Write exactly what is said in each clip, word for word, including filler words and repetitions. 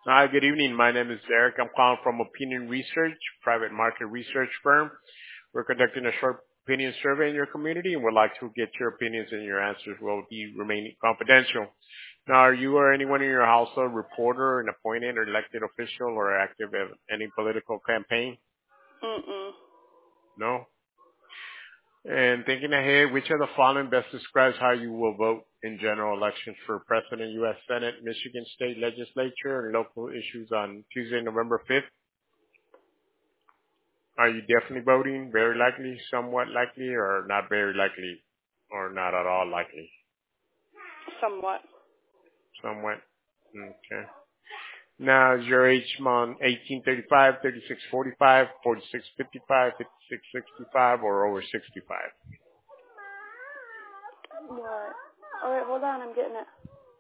Hi, good evening. My name is Eric. I'm calling from Opinion Research, private market research firm. We're conducting a short opinion survey in your community and would like to get your opinions, and your answers will be remaining confidential. Now, are you or anyone in your household a reporter, an appointed or elected official, or active in any political campaign? Mm-mm. No? And thinking ahead, which of the following best describes how you will vote in general elections for President, U S Senate, Michigan State Legislature, and local issues on Tuesday, November fifth? Are you definitely voting? Very likely, somewhat likely, or not very likely, or not at all likely? Somewhat. Somewhat. Okay. Now, is your age among eighteen thirty-five, thirty-six forty-five, forty-six fifty-five, fifty-six sixty-five, or over sixty-five? What? All right, hold on. I'm getting it.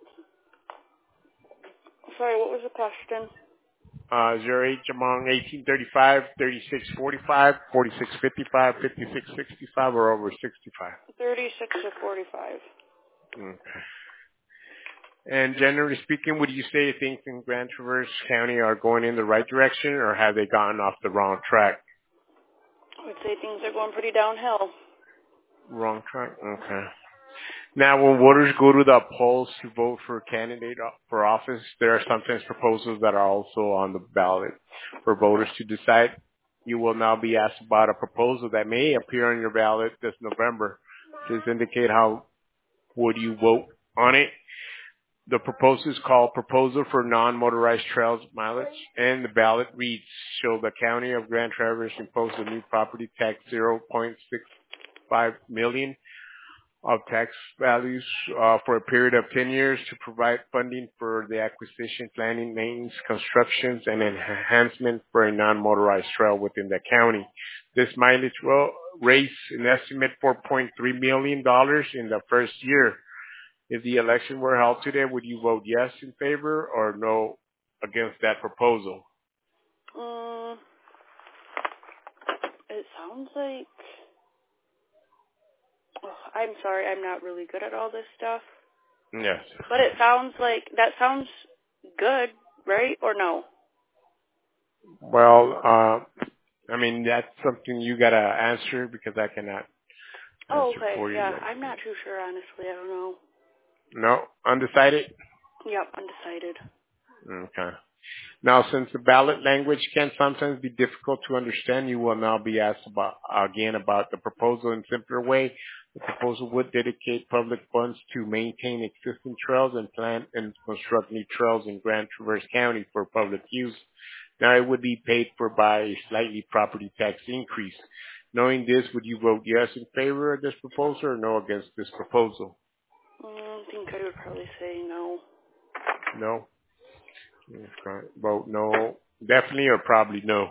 Sorry, what was the question? Uh, is your age among eighteen thirty-five, thirty-six forty-five, forty-six fifty-five, fifty-six sixty-five, or over sixty-five? thirty-six or forty-five. Okay. And generally speaking, would you say things in Grand Traverse County are going in the right direction, or have they gone off the wrong track? I would say things are going pretty downhill. Wrong track? Okay. Now, when voters go to the polls to vote for a candidate for office, there are sometimes proposals that are also on the ballot for voters to decide. You will now be asked about a proposal that may appear on your ballot this November. Please indicate how would you vote on it. The proposal is called Proposal for Non-Motorized Trails Mileage, and the ballot reads, shall the County of Grand Traverse impose a new property tax zero point six five million of tax values uh, for a period of ten years to provide funding for the acquisition, planning, maintenance, constructions, and enhancement for a non-motorized trail within the county. This mileage will raise an estimate four point three million dollars in the first year. If the election were held today, would you vote yes in favor or no against that proposal? Um, it sounds like... Oh, I'm sorry, I'm not really good at all this stuff. Yes. But it sounds like... That sounds good, right? Or no? Well, uh, I mean, that's something you got to answer because I cannot Oh, answer okay. for you. Yeah, I'm not too sure, honestly. I don't know. No? Undecided? Yep, undecided. Okay. Now, since the ballot language can sometimes be difficult to understand, you will now be asked about again about the proposal in a simpler way. The proposal would dedicate public funds to maintain existing trails and plan and construct new trails in Grand Traverse County for public use. Now, it would be paid for by a slightly property tax increase. Knowing this, would you vote yes in favor of this proposal or no against this proposal? Mm, I think I would probably say no. No? Okay. Vote no. Definitely or probably no?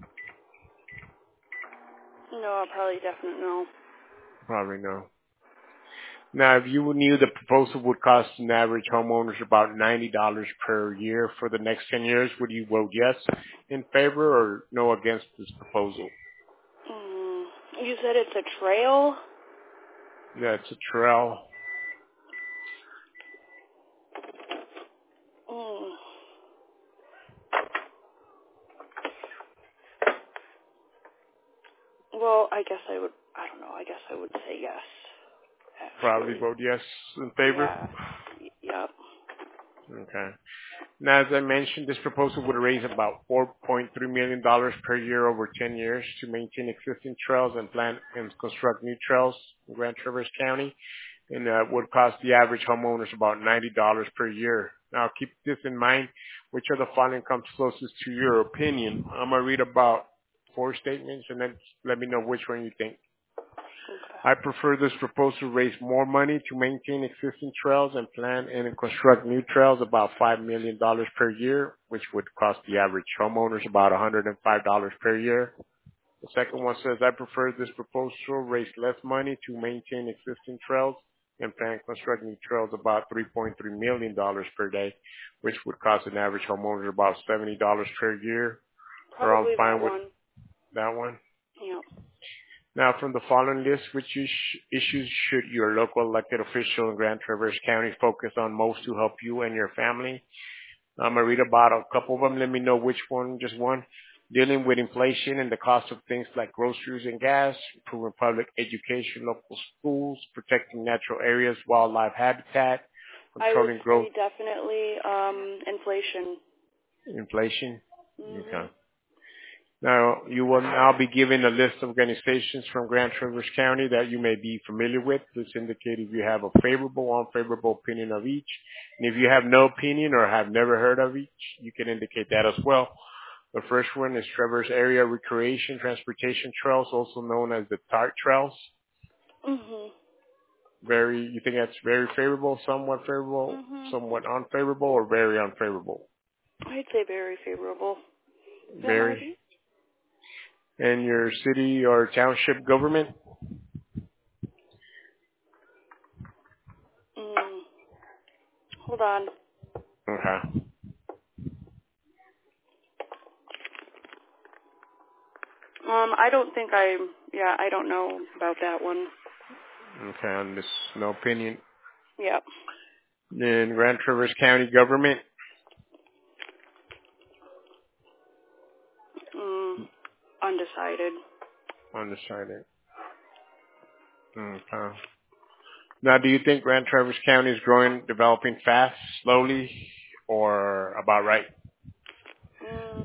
No, probably definite no. Probably no. Now, if you knew the proposal would cost an average homeowners about ninety dollars per year for the next ten years, would you vote yes in favor or no against this proposal? Mm, you said it's a trail? Yeah, it's a trail. Mm. Well, I guess I would, I don't know, I guess I would say yes, Probably actually. vote yes in favor. Yeah. Y- Yep. Okay. Now, as I mentioned, this proposal would raise about four point three million dollars per year over ten years to maintain existing trails and plan and construct new trails in Grand Traverse County, and uh, would cost the average homeowners about ninety dollars per year. Now, keep this in mind. Which of the following comes closest to your opinion? I'm going to read about four statements, and then let me know which one you think. I prefer this proposal to raise more money to maintain existing trails and plan and construct new trails about five million dollars per year, which would cost the average homeowners about one hundred five dollars per year. The second one says, I prefer this proposal to raise less money to maintain existing trails and plan and construct new trails about three point three million dollars per day, which would cost an average homeowner about seventy dollars per year. Are all Probably fine that with one. that one? Yep. Now, from the following list, which is- issues should your local elected official in Grand Traverse County focus on most to help you and your family? I'm gonna read about a couple of them. Let me know which one, just one. Dealing with inflation and the cost of things like groceries and gas, improving public education, local schools, protecting natural areas, wildlife habitat, I would controlling growth, say definitely um, inflation. inflation. Mhm. Okay. Now, you will now be given a list of organizations from Grand Traverse County that you may be familiar with. Please indicate if you have a favorable or unfavorable opinion of each. And if you have no opinion or have never heard of each, you can indicate that as well. The first one is Traverse Area Recreation Transportation Trails, also known as the TART Trails. Mhm. Very, you think that's very favorable, somewhat favorable, Mhm. somewhat unfavorable, or very unfavorable? I'd say very favorable. Yeah, Very. maybe. And your city or township government? Mm. Hold on. Okay. Um, I don't think I. Yeah, I don't know about that one. Okay, on this, no opinion. Yeah. Then Grand Traverse County government? Mm. Undecided. Undecided. Okay. Now, do you think Grand Traverse County is growing, developing fast, slowly, or about right? Mm.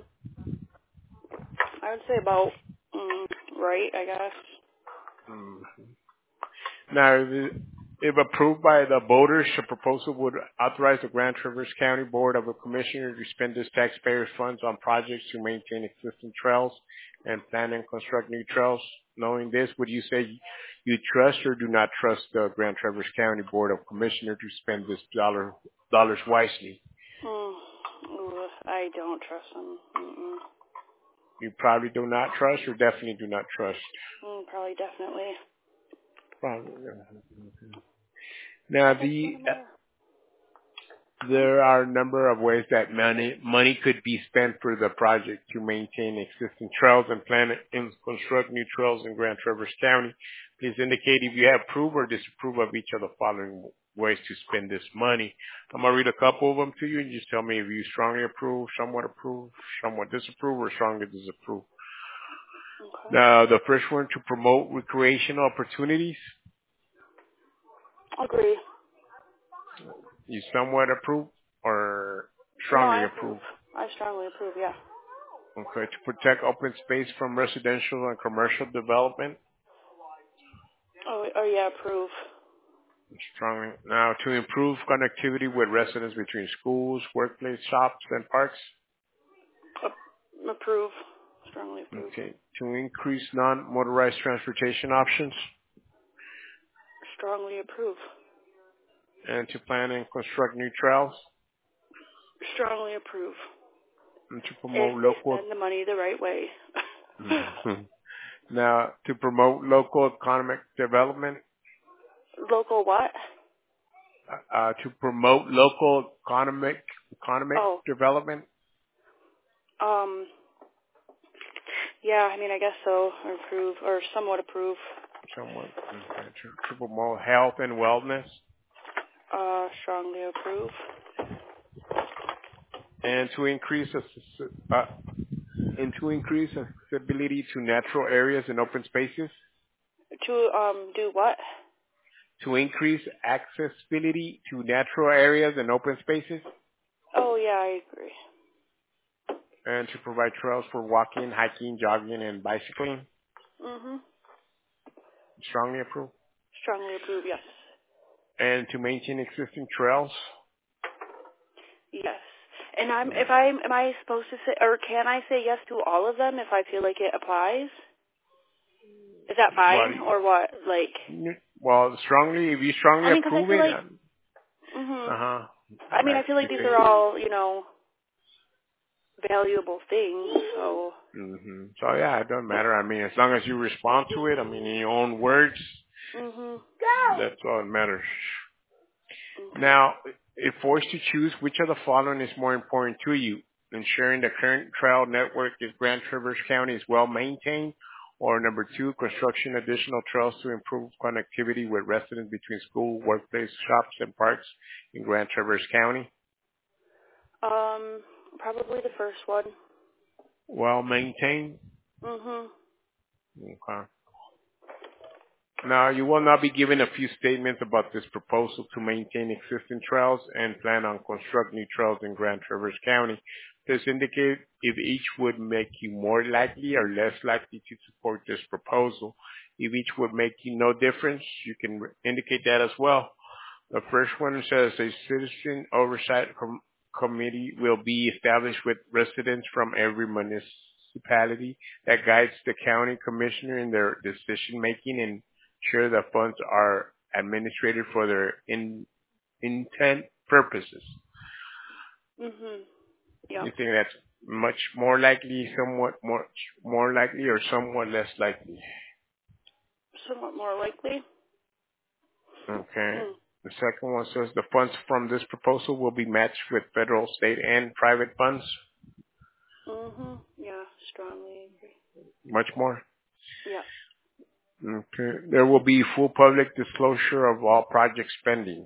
I would say about mm, right. I guess. Mm. Now, if if approved by the voters, the proposal would authorize the Grand Traverse County Board of Commissioners to spend its taxpayers' funds on projects to maintain existing trails and plan and construct new trails. Knowing this, would you say you trust or do not trust the Grand Traverse County Board of Commissioners to spend this dollar dollars wisely? Mm. Ooh, I don't trust them. Mm-mm. You probably do not trust or definitely do not trust. Mm, probably, definitely. Probably. Now, That's one the of more. there are a number of ways that money money could be spent for the project to maintain existing trails and plan and construct new trails in Grand Traverse County. Please indicate if you approve or disapprove of each of the following ways to spend this money. I'm gonna read a couple of them to you, and just tell me if you strongly approve, somewhat approve, somewhat disapprove, or strongly disapprove. Okay. Now, the first one, to promote recreational opportunities. Agree. You somewhat approve or No, I strongly approve. approve. I strongly approve, yeah. Okay, to protect open space from residential and commercial development. Oh, oh yeah, approve. Strongly. Now, to improve connectivity with residents between schools, workplace, shops, and parks. A- approve. Strongly approve. Okay, to increase non-motorized transportation options. Strongly approve. And to plan and construct new trails. Strongly approve. And to If promote they local. spend the money the right way. Mhm. Now, to promote local economic development. Local what? Uh, to promote local economic economic Oh, development. um, yeah, I mean, I guess so. Or approve, or somewhat approve. Somewhat. Okay. To, to promote health and wellness. Uh, strongly approve. And to increase access- uh, and to increase accessibility to natural areas and open spaces. To, um, do what? To increase accessibility to natural areas and open spaces. Oh, yeah, I agree. And to provide trails for walking, hiking, jogging, and bicycling. Mhm. Strongly approve. Strongly approve, yes. And to maintain existing trails. Yes. And I'm Mm. if I am I supposed to say, or can I say yes to all of them if I feel like it applies? Is that fine Well, or what? Like, you- well, strongly, if you strongly I mean, because I approve feel it, like, um, mhm. uh-huh. I mean, I That feel like you these think. are all, you know, valuable things. So. hmm So yeah, it doesn't matter. I mean, as long as you respond to it, I mean, in your own words, Mhm. that's all that matters. Okay. Now, if forced to choose, which of the following is more important to you? Ensuring the current trail network in Grand Traverse County is well maintained, or number two, construction additional trails to improve connectivity with residents between school, workplace, shops, and parks in Grand Traverse County? Um, Um, probably the first one. Well maintained? Mhm. Okay. Now, you will not be given a few statements about this proposal to maintain existing trails and plan on construct new trails in Grand Traverse County. Please indicate if each would make you more likely or less likely to support this proposal. If each would make you no difference, you can indicate that as well. The first one says a citizen oversight com- committee will be established with residents from every municipality that guides the county commissioner in their decision making and ensure that funds are administrated for their in, intent purposes. Mhm. Yep. You think that's much more likely, somewhat more more likely, or somewhat less likely? Somewhat more likely. Okay. Mm. The second one says the funds from this proposal will be matched with federal, state, and private funds. Mhm. Yeah. Strongly agree. Much more. Yeah. Okay. There will be full public disclosure of all project spendings.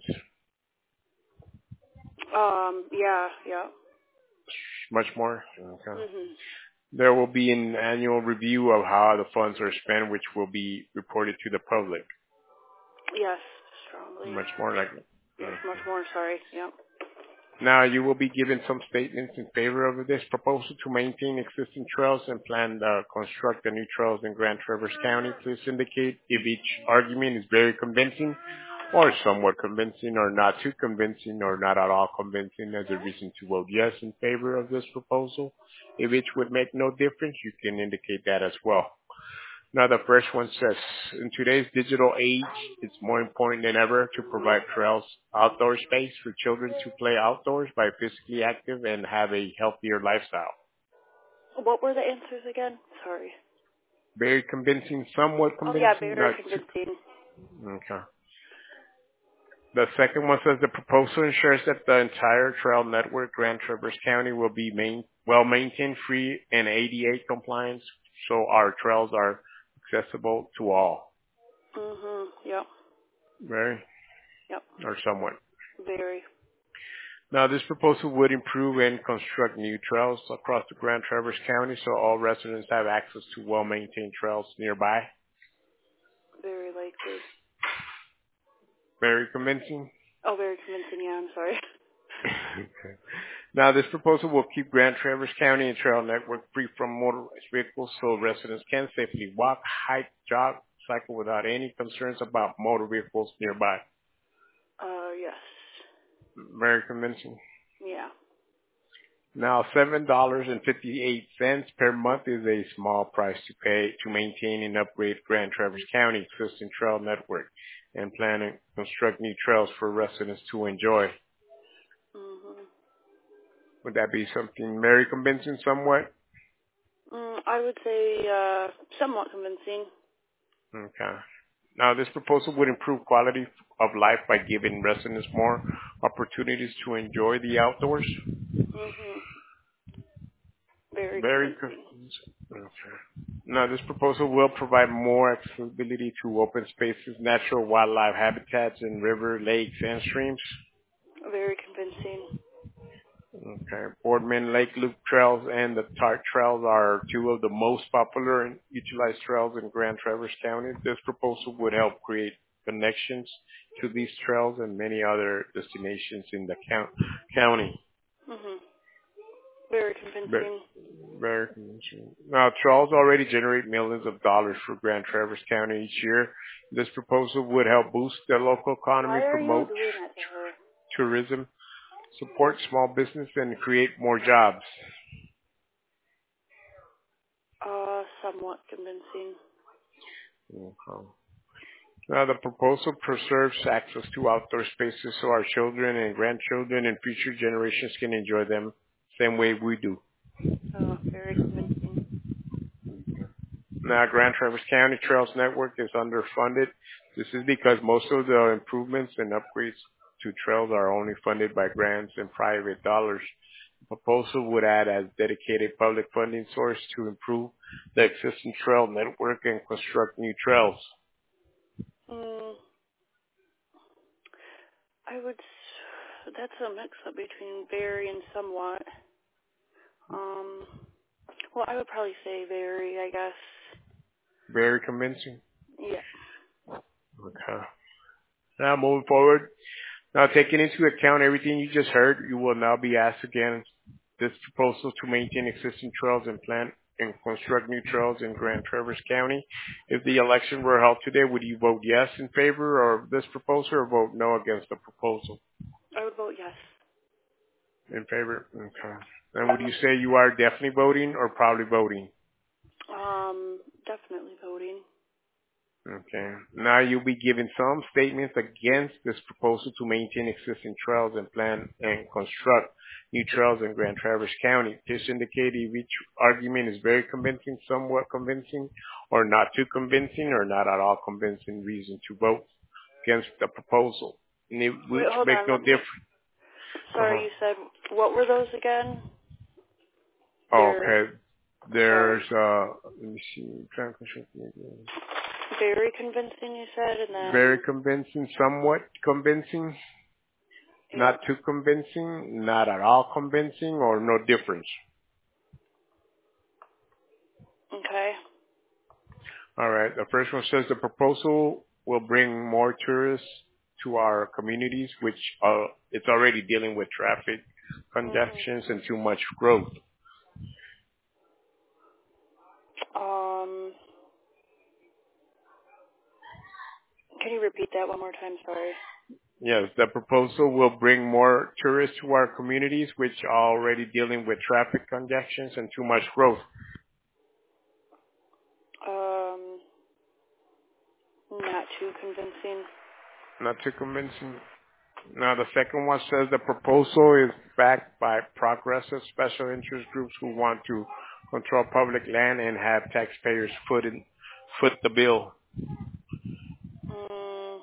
Um. Yeah. Yeah. Much more. Okay. Mhm. There will be an annual review of how the funds are spent, which will be reported to the public. Yes. Strongly. Much more likely. Yes. Okay. Much more. Sorry. Yep. Now, you will be given some statements in favor of this proposal to maintain existing trails and plan to construct the new trails in Grand Traverse County. Please indicate if each argument is very convincing or somewhat convincing or not too convincing or not at all convincing as a reason to vote yes in favor of this proposal. If each would make no difference, you can indicate that as well. Now, the first one says, in today's digital age, it's more important than ever to provide trails, outdoor space for children to play outdoors by physically active and have a healthier lifestyle. What were the answers again? Sorry. Very convincing, somewhat Oh yeah, convincing, very not too. convincing. Okay. The second one says the proposal ensures that the entire trail network, Grand Traverse County, will be main, well maintained, free, and A D A compliant, so our trails are accessible to all. Mhm. Yep. Very, Yep. or somewhat. Very. Now, this proposal would improve and construct new trails across the Grand Traverse County so all residents have access to well-maintained trails nearby. Very likely. Very convincing. Oh, very convincing. Yeah. I'm sorry. Okay. Now, this proposal will keep Grand Traverse County and trail network free from motorized vehicles so residents can safely walk, hike, jog, cycle without any concerns about motor vehicles nearby. Uh. Yes. Very convincing. Yeah. Now, seven dollars and fifty-eight cents per month is a small price to pay to maintain and upgrade Grand Traverse County existing trail network and plan to construct new trails for residents to enjoy. Mhm. Would that be something very convincing somewhat? Mm, I would say uh, somewhat convincing. Okay. Now, this proposal would improve quality of life by giving residents more opportunities to enjoy the outdoors. Mhm. Very Very convincing. convincing. Okay. Now, this proposal will provide more accessibility to open spaces, natural wildlife habitats, and river, lakes, and streams. Very convincing. Okay. Boardman Lake Loop Trails and the Tart Trails are two of the most popular and utilized trails in Grand Traverse County. This proposal would help create connections to these trails and many other destinations in the count- county. Mhm. Very Very, convincing. very convincing. Now, trails already generate millions of dollars for Grand Traverse County each year. This proposal would help boost the local economy, Why are you promote doing that to her? tourism, support small business, and create more jobs. Uh, somewhat convincing. Okay. Now, the proposal preserves access to outdoor spaces so our children and grandchildren and future generations can enjoy them same way we do. Uh, very convincing. Now, Grand Traverse County Trails Network is underfunded. This is because most of the improvements and upgrades to trails are only funded by grants and private dollars. The proposal would add a dedicated public funding source to improve the existing trail network and construct new trails. Mm, I would. s- That's a mix-up between very and somewhat. Um, well, I would probably say very, I guess. Very convincing. Yeah. Okay. Now moving forward. Now taking into account everything you just heard, you will now be asked again this proposal to maintain existing trails and plant and construct new trails in Grand Traverse County. If the election were held today, would you vote yes in favor of this proposal or vote no against the proposal? I would vote yes. In favor? Okay. And would you say you are definitely voting or probably voting? Um, definitely voting. Okay. Now you'll be given some statements against this proposal to maintain existing trails and plan and construct new trails in Grand Traverse County. This indicates if each argument is very convincing, somewhat convincing, or not too convincing, or not at all convincing reason to vote against the proposal. And it, Wait, which hold make on. no Let me. difference. Sorry, Uh-huh. you said what were those again? Oh, They're okay. sorry. There's uh, let me see. Plan, construct, Very convincing, you said, and very then convincing, somewhat convincing. yep. Not too convincing, not at all convincing, or no difference. Okay. All right. The first one says the proposal will bring more tourists to our communities, which uh, it's already dealing with traffic Mhm. congestions and too much growth. Um, can you repeat that one more time? Sorry. Yes, the proposal will bring more tourists to our communities, which are already dealing with traffic congestions and too much growth. Um, not too convincing. Not too convincing. Now, the second one says the proposal is backed by progressive special interest groups who want to control public land and have taxpayers foot in, foot the bill. Mm,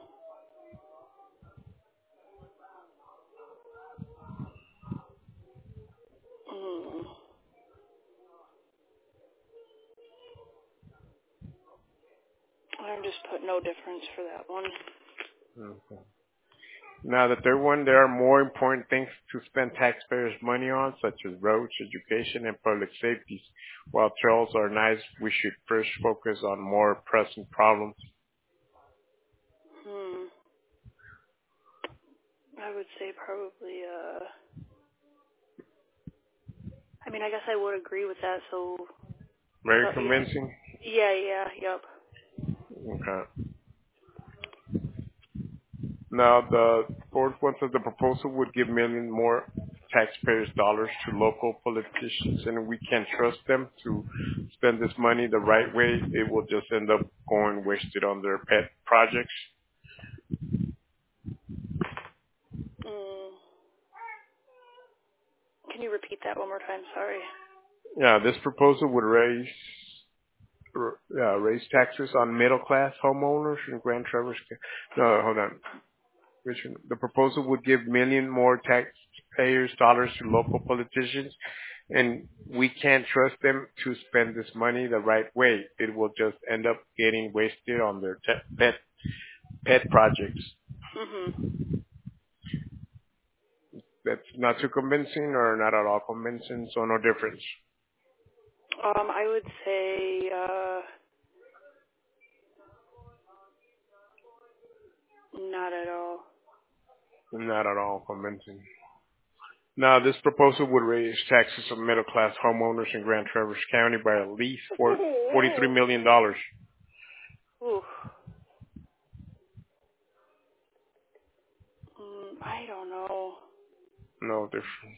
mm. I'm just put no difference for that one. Okay. Now, the third one, there are more important things to spend taxpayers' money on, such as roads, education, and public safety. While trails are nice, we should first focus on more pressing problems. Hmm. I would say probably, uh, I mean, I guess I would agree with that, so, Very but yeah. convincing? Yeah, yeah, yep. Okay. Now, the fourth one says the proposal would give million more taxpayers' dollars to local politicians, and we can't trust them to spend this money the right way. It will just end up going wasted on their pet projects. Mm. Can you repeat that one more time? Sorry. Yeah, this proposal would raise r- uh, raise taxes on middle-class homeowners in Grand Traverse. No, hold on. Richard, the proposal would give million more taxpayers' dollars to local politicians, and we can't trust them to spend this money the right way. It will just end up getting wasted on their te- pet pet projects. Mhm. That's not too convincing or not at all convincing, so no difference. Um, I would say, uh, not at all. Not at all convincing. Now, this proposal would raise taxes on middle-class homeowners in Grand Traverse County by at least forty-three million dollars. Ooh. Mm, I don't know. No difference.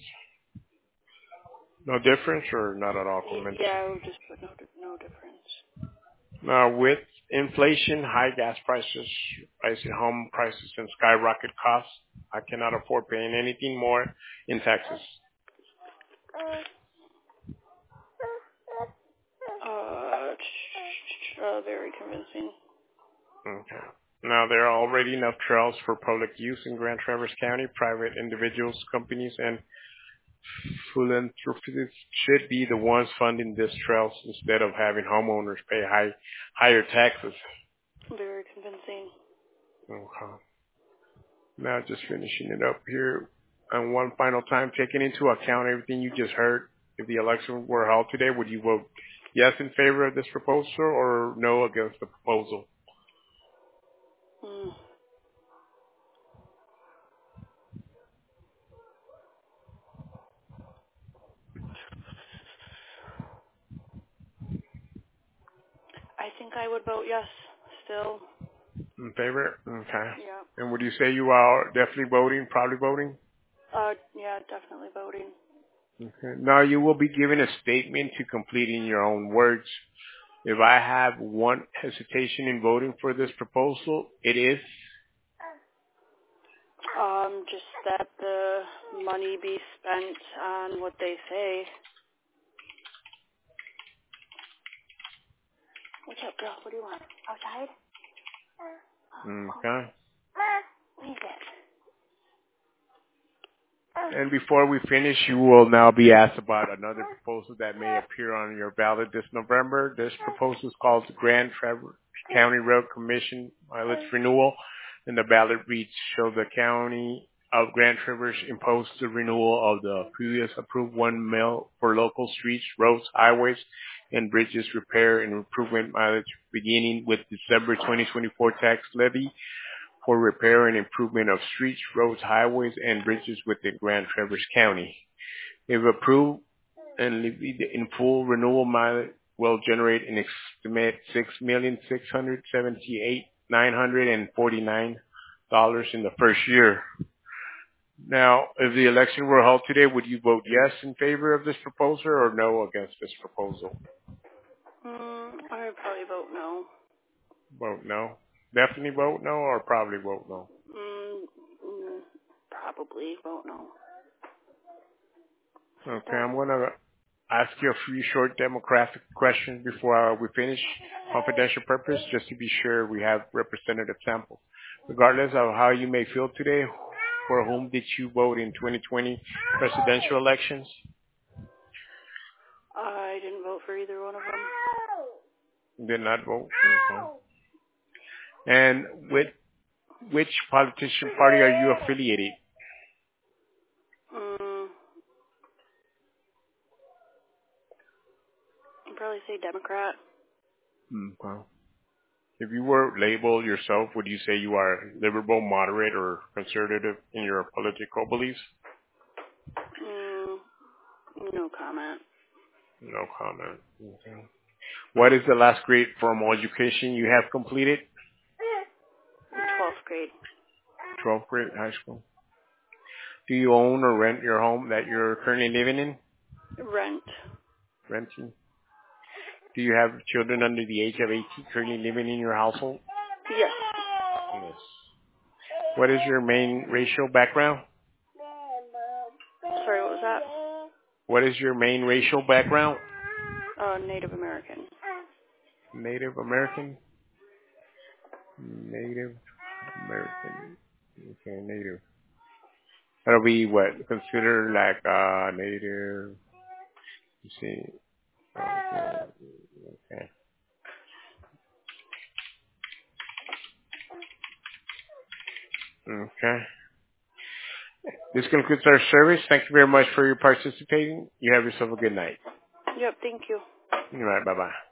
No difference or not at all Y- convincing. yeah, I would just put no, di- no difference. Now, with inflation, high gas prices, rising home prices, and skyrocket costs, I cannot afford paying anything more in taxes. Uh, uh, very convincing. Okay. Now, there are already enough trails for public use in Grand Traverse County. Private individuals, companies, and philanthropists should be the ones funding these trails instead of having homeowners pay high, higher taxes. Very convincing. Okay. Now, just finishing it up here. And one final time, taking into account everything you just heard, If the election were held today, would you vote yes in favor of this proposal or no against the proposal? Mm. I think I would vote yes still. In favor? Okay. Yeah. And would you say you are definitely voting, probably voting? Uh, yeah, definitely voting. Okay. Now you will be given a statement to complete in your own words. If I have one hesitation in voting for this proposal, it is Um, just that the money be spent on what they say. What's up, girl? What do you want? Outside? okay. What is it? And before we finish, you will now be asked about another proposal that may appear on your ballot this November. This proposal is called the Grand Traverse County Road Commission mileage renewal, and the ballot reads: show the county of Grand Traverse impose the renewal of the previous approved one mil for local streets, roads, highways, and bridges repair and improvement mileage beginning with December twenty twenty-four tax levy for repair and improvement of streets, roads, highways, and bridges within Grand Traverse County. If approved and levied in full, renewal mileage will generate an estimated six million six hundred seventy-eight thousand nine hundred forty-nine dollars in the first year. Now, if the election were held today, would you vote yes in favor of this proposal or no against this proposal? Mm, I would probably vote no. Vote no. Definitely vote no or probably vote no? Mm, mm, probably vote no. Okay, I'm going to ask you a few short demographic questions before uh, we finish. Confidential purpose, just to be sure we have representative samples. Regardless of how you may feel today, for whom did you vote in twenty twenty presidential elections? I didn't vote for either one of them. Did not vote? Okay. And with which politician party are you affiliated? Mm, I'd probably say Democrat. Okay. If you were labeled yourself, would you say you are liberal, moderate, or conservative in your political beliefs? Mm, no comment. No comment. Okay. What is the last grade formal education you have completed? twelfth grade. twelfth grade high school. Do you own or rent your home that you're currently living in? Rent. Renting. Do you have children under the age of eighteen currently living in your household? Yes. Yes. What is your main racial background? Sorry, what was that? What is your main racial background? Uh, Native American. Native American? Native American. Okay, native. That'll be what? Considered like uh native. You see. Okay. Okay. Okay. This concludes our service. Thank you very much for your participating. You have yourself a good night. Yep, thank you. All right. Bye bye.